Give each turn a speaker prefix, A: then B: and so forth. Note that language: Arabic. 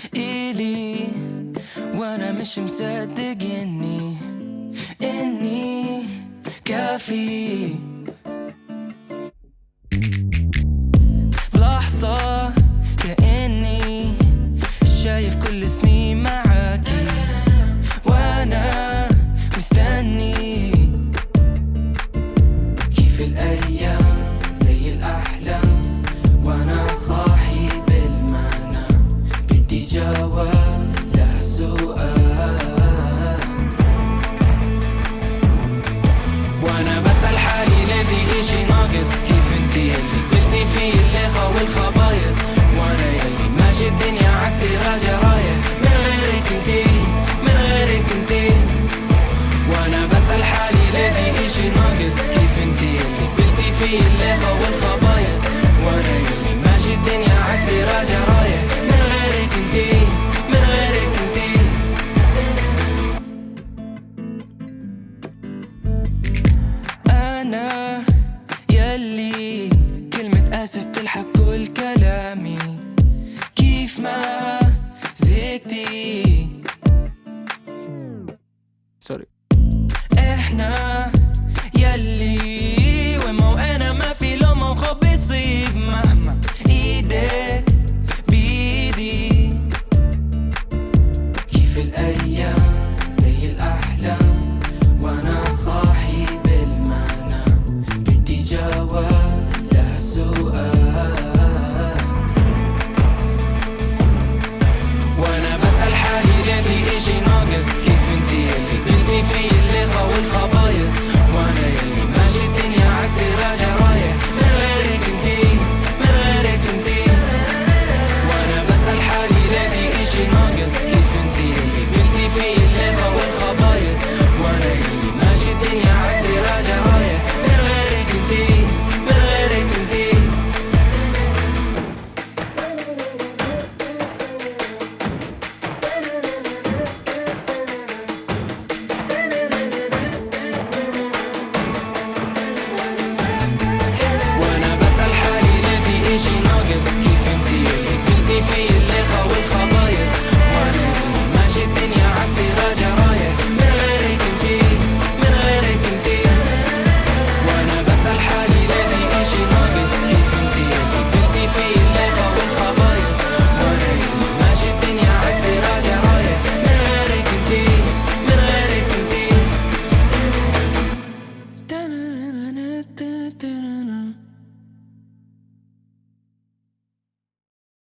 A: إلي وانا مش مصدق اني كافي. بلحظة كأني شايف كل سنين معاكي وانا مستني. كيف الايام زي الاحلام وانا صاحي بالمنام، بدي جواب لهالسؤال وانا بسأل حالي ليه في اشي ناقص. كيف انتي اللي قلتي فيه اللي خاوي الخبايص وانا يلي ماشي الدنيا عكسي راجع